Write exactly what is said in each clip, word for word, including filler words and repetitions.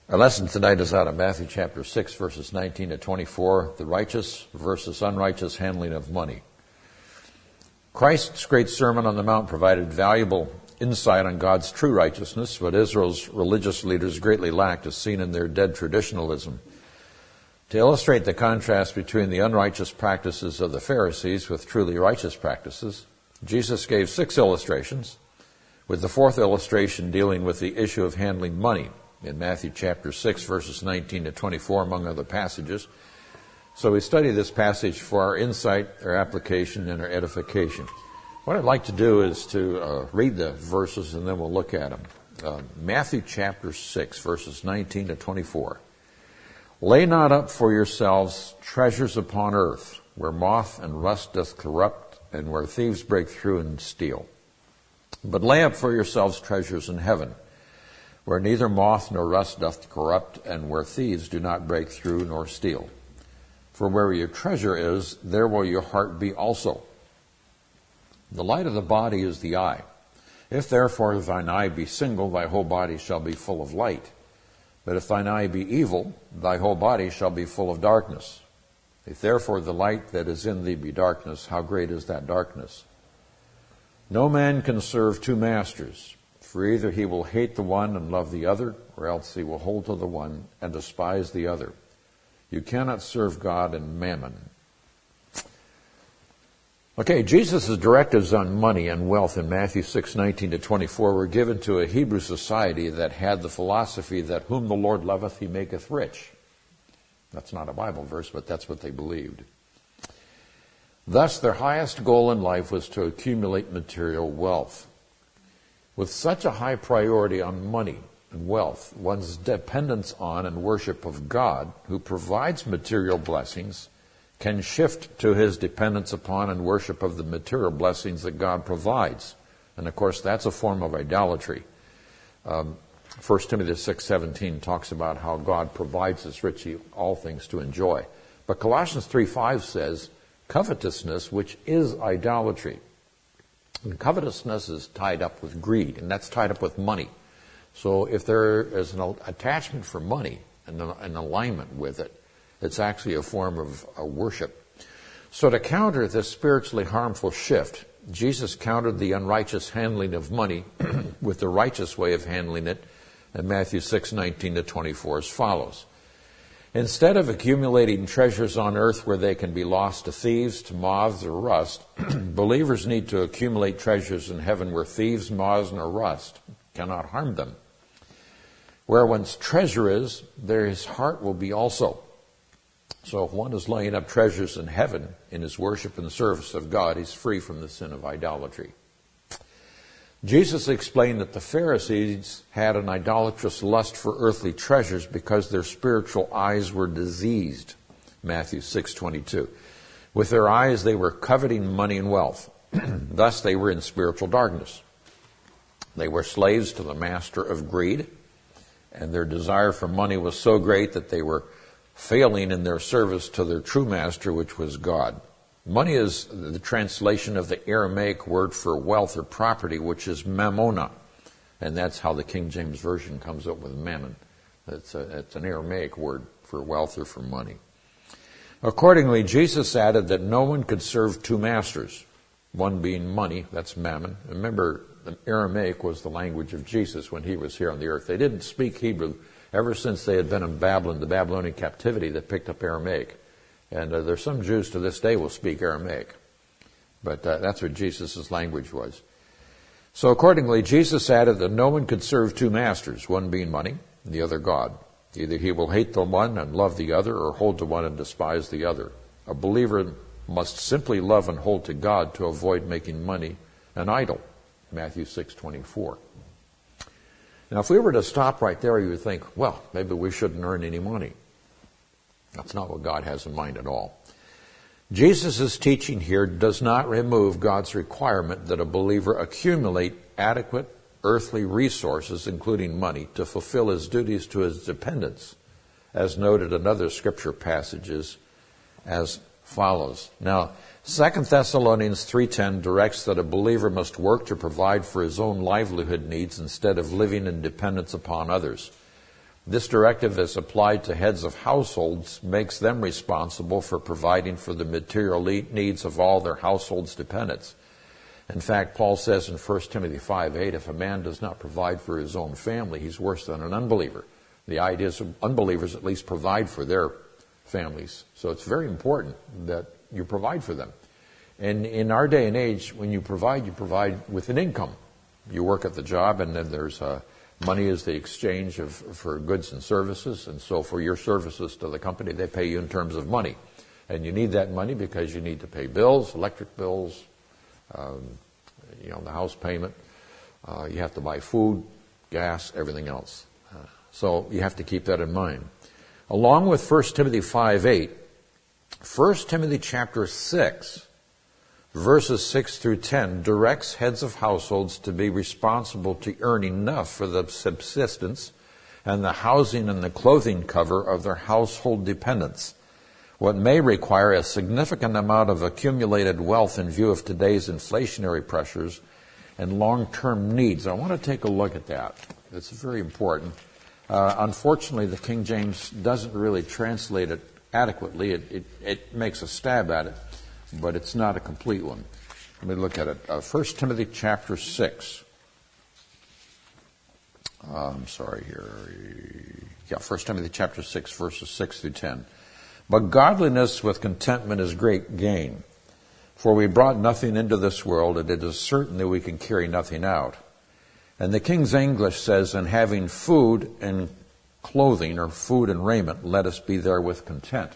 Our lesson tonight is out of Matthew chapter six, verses nineteen to twenty-four, the righteous versus unrighteous handling of money. Christ's great Sermon on the Mount provided valuable insight on God's true righteousness, what Israel's religious leaders greatly lacked, as seen in their dead traditionalism. To illustrate the contrast between the unrighteous practices of the Pharisees with truly righteous practices, Jesus gave six illustrations, with the fourth illustration dealing with the issue of handling money in Matthew chapter six, verses nineteen to twenty-four, among other passages. So we study this passage for our insight, our application, and our edification. What I'd like to do is to uh, read the verses and then we'll look at them. Uh, Matthew chapter six, verses nineteen to twenty-four. Lay not up for yourselves treasures upon earth, where moth and rust doth corrupt, and where thieves break through and steal. But lay up for yourselves treasures in heaven, where neither moth nor rust doth corrupt, and where thieves do not break through nor steal. For where your treasure is, there will your heart be also. The light of the body is the eye. If therefore thine eye be single, thy whole body shall be full of light. But if thine eye be evil, thy whole body shall be full of darkness. If therefore the light that is in thee be darkness, how great is that darkness? No man can serve two masters, for either he will hate the one and love the other, or else he will hold to the one and despise the other. You cannot serve God and mammon. Okay, Jesus' directives on money and wealth in Matthew six, nineteen to twenty-four were given to a Hebrew society that had the philosophy that whom the Lord loveth, he maketh rich. That's not a Bible verse, but that's what they believed. Thus, their highest goal in life was to accumulate material wealth. With such a high priority on money and wealth, one's dependence on and worship of God, who provides material blessings, can shift to his dependence upon and worship of the material blessings that God provides. And of course, that's a form of idolatry. Um, First Timothy six seventeen talks about how God provides us richly all things to enjoy. But Colossians three five says, covetousness, which is idolatry. And covetousness is tied up with greed, and that's tied up with money. So if there is an attachment for money and an alignment with it, it's actually a form of uh, worship. So to counter this spiritually harmful shift, Jesus countered the unrighteous handling of money with the righteous way of handling it in Matthew six, nineteen to twenty-four as follows. Instead of accumulating treasures on earth where they can be lost to thieves, to moths, or rust, believers need to accumulate treasures in heaven where thieves, moths, nor rust cannot harm them. Where one's treasure is, there his heart will be also. So if one is laying up treasures in heaven in his worship and service of God, he's free from the sin of idolatry. Jesus explained that the Pharisees had an idolatrous lust for earthly treasures because their spiritual eyes were diseased. Matthew six twenty-two. With their eyes they were coveting money and wealth. Thus they were in spiritual darkness. They were slaves to the master of greed, and their desire for money was so great that they were failing in their service to their true master, which was God. Money is the translation of the Aramaic word for wealth or property, which is mammona. And that's how the King James Version comes up with mammon. It's, a, it's an Aramaic word for wealth or for money. Accordingly, Jesus added that no one could serve two masters, one being money, that's mammon. Remember, the Aramaic was the language of Jesus when he was here on the earth. They didn't speak Hebrew. Ever since they had been in Babylon, the Babylonian captivity, they picked up Aramaic. And uh, there's some Jews to this day will speak Aramaic. But uh, that's what Jesus' language was. So accordingly, Jesus added that no one could serve two masters, one being money, and the other God. Either he will hate the one and love the other, or hold to one and despise the other. A believer must simply love and hold to God to avoid making money an idol. Matthew six twenty-four. Now, if we were to stop right there, you would think, well, maybe we shouldn't earn any money. That's not what God has in mind at all. Jesus' teaching here does not remove God's requirement that a believer accumulate adequate earthly resources, including money, to fulfill his duties to his dependents, as noted in other scripture passages as follows. Now, Second Thessalonians three ten directs that a believer must work to provide for his own livelihood needs instead of living in dependence upon others. This directive, as applied to heads of households, makes them responsible for providing for the material needs of all their household's dependents. In fact, Paul says in First Timothy five eight, if a man does not provide for his own family, he's worse than an unbeliever. The idea is unbelievers at least provide for their families. So it's very important that you provide for them. And in our day and age, when you provide, you provide with an income. You work at the job, and then there's uh, money is the exchange of for goods and services. And so for your services to the company, they pay you in terms of money. And you need that money because you need to pay bills, electric bills, um, you know, the house payment. Uh, you have to buy food, gas, everything else. Uh, so you have to keep that in mind. Along with First Timothy five eight, First Timothy chapter six, verses six through ten, directs heads of households to be responsible to earn enough for the subsistence and the housing and the clothing cover of their household dependents, what may require a significant amount of accumulated wealth in view of today's inflationary pressures and long-term needs. I want to take a look at that. It's very important. Uh, unfortunately, the King James doesn't really translate it adequately. It, it, it makes a stab at it, but it's not a complete one. Let me look at it. Uh, First Timothy chapter six. Uh, I'm sorry here. Yeah, First Timothy chapter six, verses six through ten. But godliness with contentment is great gain. For we brought nothing into this world, and it is certain that we can carry nothing out. And the King's English says, and having food and clothing, or food and raiment, let us be therewith content.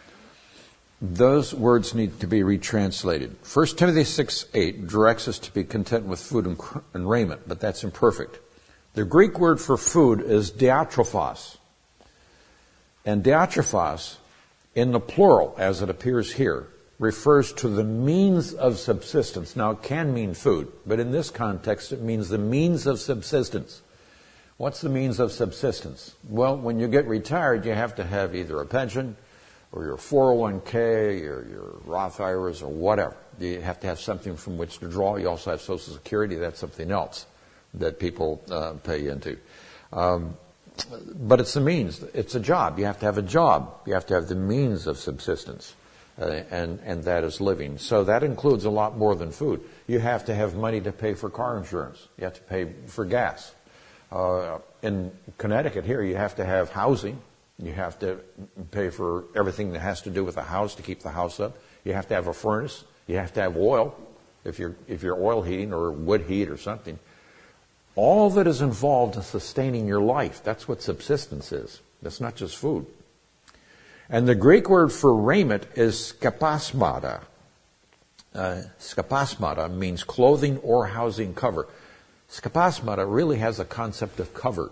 Those words need to be retranslated. First Timothy six eight directs us to be content with food and, and raiment, but that's imperfect. The Greek word for food is diatrophos. And diatrophos, in the plural, as it appears here, refers to the means of subsistence. Now, it can mean food, but in this context, it means the means of subsistence. What's the means of subsistence? Well, when you get retired, you have to have either a pension or your four oh one k or your Roth I R As or whatever. You have to have something from which to draw. You also have Social Security. That's something else that people uh, pay into. Um, but it's the means. It's a job. You have to have a job. You have to have the means of subsistence. Uh, and, and that is living. So that includes a lot more than food. You have to have money to pay for car insurance. You have to pay for gas. Uh, in Connecticut here, you have to have housing. You have to pay for everything that has to do with the house to keep the house up. You have to have a furnace. You have to have oil if you're, if you're oil heating or wood heat or something. All that is involved in sustaining your life. That's what subsistence is. That's not just food. And the Greek word for raiment is skapasmata. Uh, skapasmata means clothing or housing cover. Skapasmata really has a concept of cover.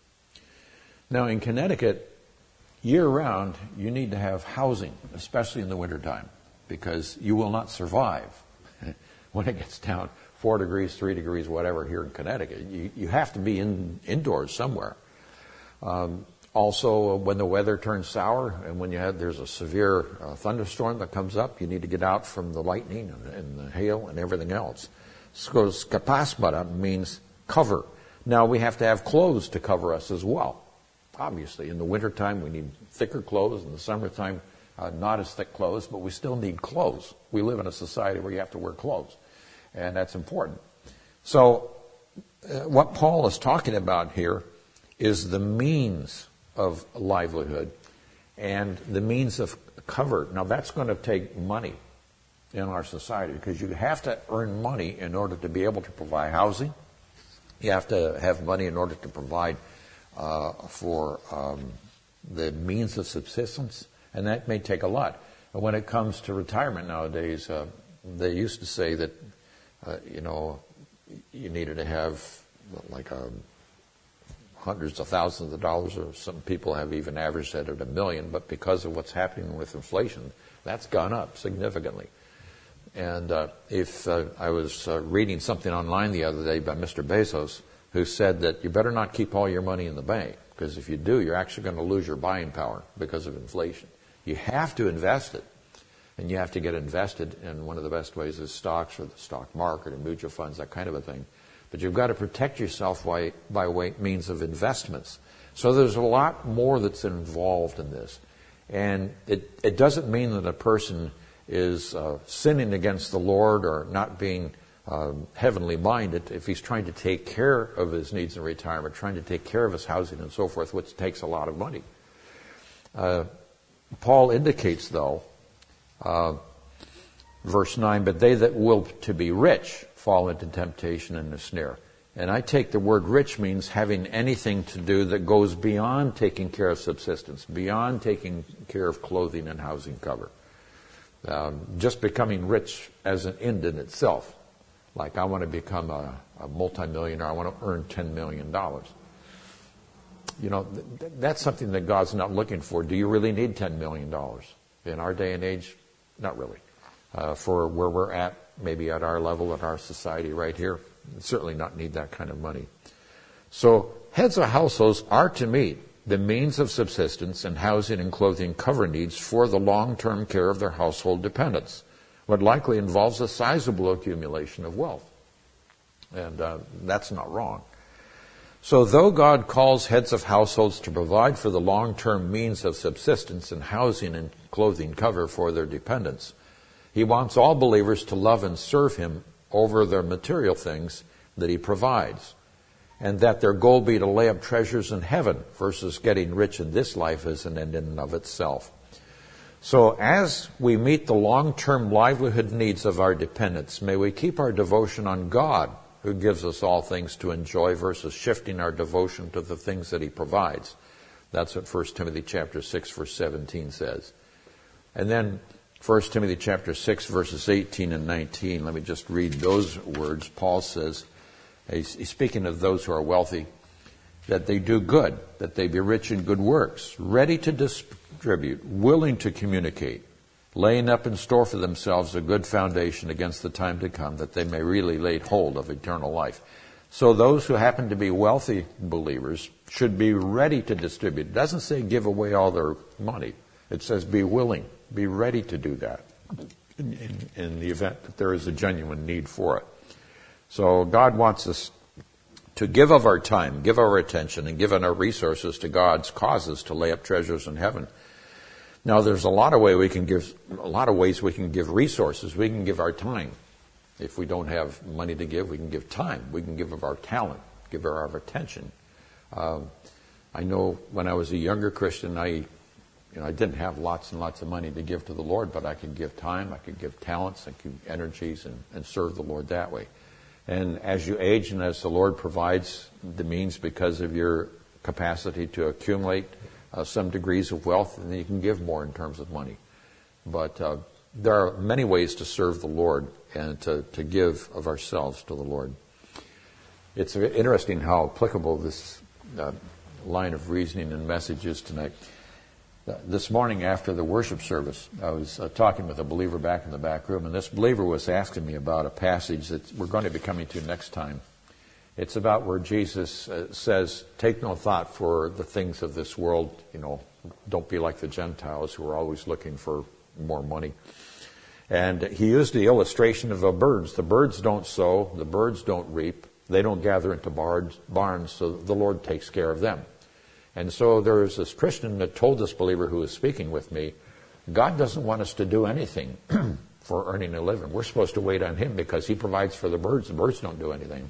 Now in Connecticut, year-round, you need to have housing, especially in the wintertime, because you will not survive when it gets down four degrees, three degrees, whatever here in Connecticut. You, you have to be in indoors somewhere. Um, Also, when the weather turns sour and when you have, there's a severe uh, thunderstorm that comes up, you need to get out from the lightning and, and the hail and everything else. So skapasmata means cover. Now, we have to have clothes to cover us as well. Obviously, in the wintertime, we need thicker clothes. In the summertime, uh, not as thick clothes, but we still need clothes. We live in a society where you have to wear clothes, and that's important. So uh, what Paul is talking about here is the means of livelihood and the means of cover. Now, that's going to take money in our society because you have to earn money in order to be able to provide housing. You have to have money in order to provide uh, for um, the means of subsistence, and that may take a lot. And when it comes to retirement nowadays, uh, they used to say that, uh, you know, you needed to have like a hundreds of thousands of dollars, or some people have even averaged that at a million, but because of what's happening with inflation, that's gone up significantly. And uh, if uh, I was uh, reading something online the other day by Mister Bezos, who said that you better not keep all your money in the bank, because if you do, you're actually going to lose your buying power because of inflation. You have to invest it, and you have to get invested, and one of the best ways is stocks or the stock market or mutual funds, that kind of a thing. But you've got to protect yourself by, by way, means of investments. So there's a lot more that's involved in this. And it, it doesn't mean that a person is uh, sinning against the Lord or not being uh, heavenly minded if he's trying to take care of his needs in retirement, trying to take care of his housing and so forth, which takes a lot of money. Uh, Paul indicates, though, uh, verse nine, but they that will to be rich fall into temptation and a snare. And I take the word rich means having anything to do that goes beyond taking care of subsistence, beyond taking care of clothing and housing cover. Um, just becoming rich as an end in itself. Like I want to become a, a multimillionaire, I want to earn ten million dollars. You know, th- that's something that God's not looking for. Do you really need ten million dollars? In our day and age, not really. Uh, for where we're at, maybe at our level, at our society right here, certainly not need that kind of money. So heads of households are to meet the means of subsistence and housing and clothing cover needs for the long-term care of their household dependents, what likely involves a sizable accumulation of wealth. And uh, that's not wrong. So though God calls heads of households to provide for the long-term means of subsistence and housing and clothing cover for their dependents, he wants all believers to love and serve him over their material things that he provides, and that their goal be to lay up treasures in heaven versus getting rich in this life as an end in and of itself. So as we meet the long-term livelihood needs of our dependents, may we keep our devotion on God, who gives us all things to enjoy, versus shifting our devotion to the things that he provides. That's what First Timothy chapter six, verse seventeen says. And then First Timothy chapter six, verses eighteen and nineteen. Let me just read those words. Paul says, he's speaking of those who are wealthy, that they do good, that they be rich in good works, ready to distribute, willing to communicate, laying up in store for themselves a good foundation against the time to come, that they may really lay hold of eternal life. So those who happen to be wealthy believers should be ready to distribute. It doesn't say give away all their money. It says be willing, be ready to do that in, in, in the event that there is a genuine need for it. So God wants us to give of our time, give our attention, and give our resources to God's causes to lay up treasures in heaven. Now, there's a lot of way we can give, a lot of ways we can give resources. We can give our time. If we don't have money to give, we can give time. We can give of our talent, give of our attention. Um, I know when I was a younger Christian, I, you know, I didn't have lots and lots of money to give to the Lord, but I could give time, I could give talents, I could give energies, and, and serve the Lord that way. And as you age and as the Lord provides the means because of your capacity to accumulate Uh, some degrees of wealth, and then you can give more in terms of money. But uh, there are many ways to serve the Lord and to, to give of ourselves to the Lord. It's interesting how applicable this uh, line of reasoning and message is tonight. Uh, this morning after the worship service, I was uh, talking with a believer back in the back room, and this believer was asking me about a passage that we're going to be coming to next time. It's about where Jesus uh, says, take no thought for the things of this world. You know, don't be like the Gentiles who are always looking for more money. And he used the illustration of the birds. The birds don't sow. The birds don't reap. They don't gather into barns, barns, so the Lord takes care of them. And so there was this Christian that told this believer who was speaking with me, God doesn't want us to do anything for earning a living. We're supposed to wait on him because he provides for the birds. The birds don't do anything.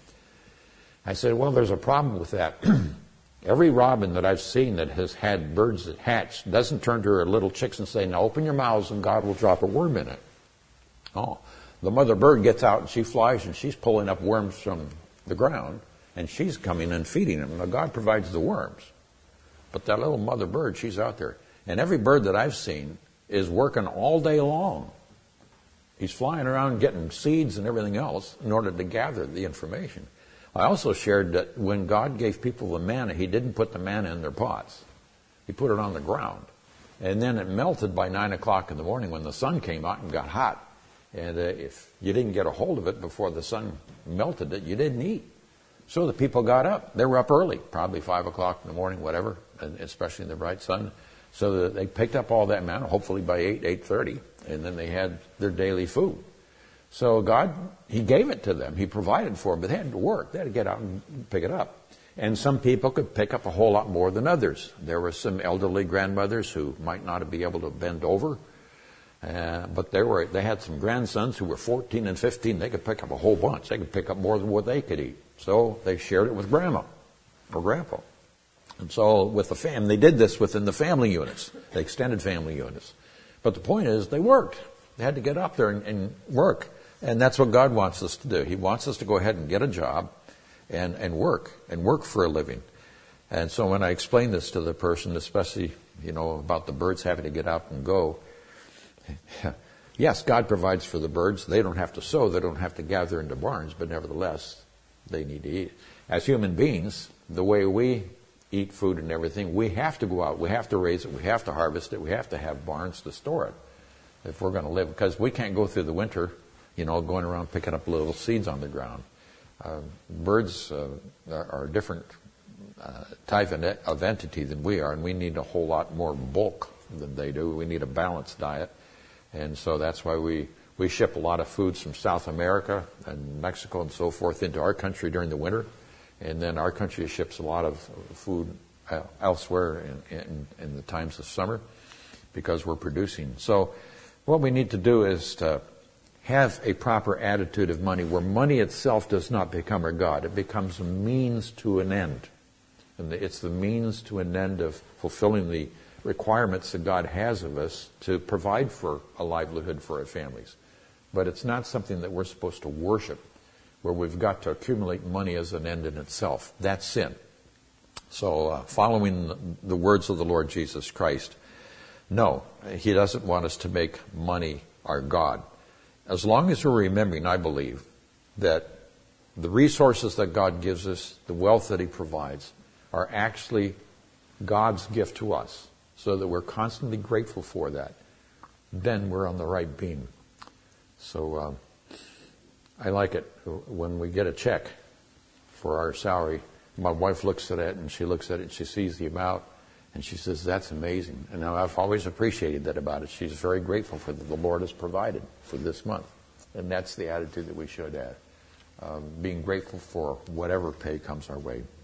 I said, well, there's a problem with that. Every robin that I've seen that has had birds that hatch doesn't turn to her little chicks and say, now open your mouths and God will drop a worm in it. Oh, the mother bird gets out and she flies and she's pulling up worms from the ground and she's coming and feeding them. Now God provides the worms. But that little mother bird, she's out there. And every bird that I've seen is working all day long. He's flying around getting seeds and everything else in order to gather the information. I also shared that when God gave people the manna, he didn't put the manna in their pots. He put it on the ground. And then it melted by nine o'clock in the morning when the sun came out and got hot. And uh, if you didn't get a hold of it before the sun melted it, you didn't eat. So the people got up. They were up early, probably five o'clock in the morning, whatever, and especially in the bright sun. So that they picked up all that manna, hopefully by eight, eight thirty, and then they had their daily food. So God, He gave it to them. He provided for them, but they had to work. They had to get out and pick it up. And some people could pick up a whole lot more than others. There were some elderly grandmothers who might not be able to bend over, uh, but they were they had some grandsons who were fourteen and fifteen. They could pick up a whole bunch. They could pick up more than what they could eat. So they shared it with grandma or grandpa. And so with the fam, they did this within the family units, the extended family units. But the point is, they worked. They had to get up there and, and work. And that's what God wants us to do. He wants us to go ahead and get a job and, and work, and work for a living. And so when I explain this to the person, especially, you know, about the birds having to get out and go, yes, God provides for the birds. They don't have to sow. They don't have to gather into barns, but nevertheless, they need to eat. As human beings, the way we eat food and everything, we have to go out. We have to raise it. We have to harvest it. We have to have barns to store it if we're going to live, because we can't go through the winter, you know, going around picking up little seeds on the ground. Uh, birds uh, are, are a different uh, type of entity than we are, and we need a whole lot more bulk than they do. We need a balanced diet, and so that's why we, we ship a lot of foods from South America and Mexico and so forth into our country during the winter, and then our country ships a lot of food elsewhere in, in, in the times of summer because we're producing. So what we need to do is to have a proper attitude of money where money itself does not become our God. It becomes a means to an end. And it's the means to an end of fulfilling the requirements that God has of us to provide for a livelihood for our families. But it's not something that we're supposed to worship, where we've got to accumulate money as an end in itself. That's sin. So uh, following the words of the Lord Jesus Christ, no, He doesn't want us to make money our God. As long as we're remembering, I believe, that the resources that God gives us, the wealth that He provides, are actually God's gift to us, so that we're constantly grateful for that, then we're on the right beam. So uh, I like it when we get a check for our salary. My wife looks at it, and she looks at it, and she sees the amount, and she says, that's amazing. And I've always appreciated that about it. She's very grateful for that the Lord has provided for this month. And that's the attitude that we should have, um, being grateful for whatever pay comes our way.